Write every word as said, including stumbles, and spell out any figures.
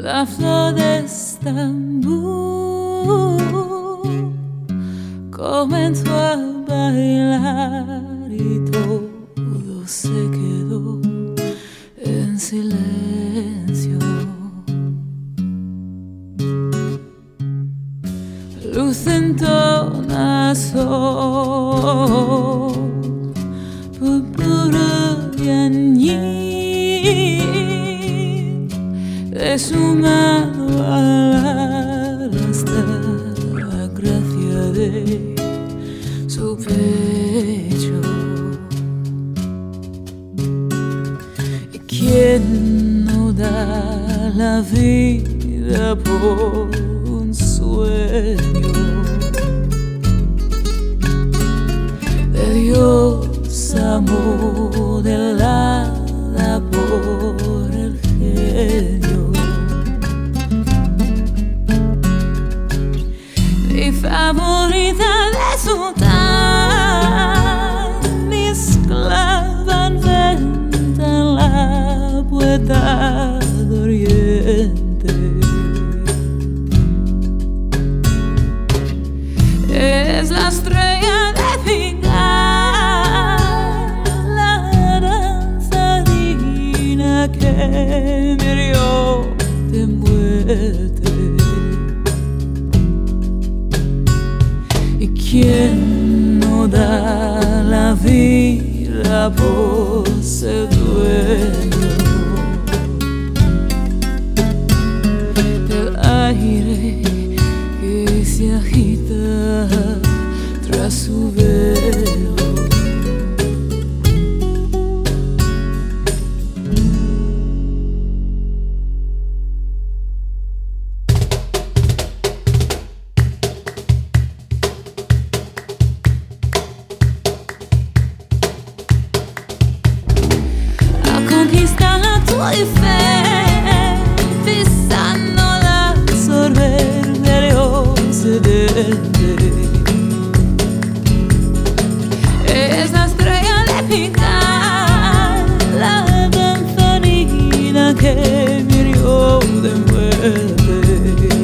la flor de Estambul comenzó a bailar y todo se quedó en silencio. Luz en tornasol, púrpura y añil, deshumado al hasta la gracia de su pecho. ¿Y quién no da la vida por un sueño de Dios modelada por el genio? Mi favorita de sultán, mi esclava en venta en la puerta de Oriente. Es la estrella de Pilar, la danzarina que me hirió de muerte. ¿Y quién no da la vida por ser dueño del aire que se agita tras su velo? A conquistar la tu fe, pisando la sorber del occidente. Es la estrella de Pilar, la danzarina que me hirió de muerte.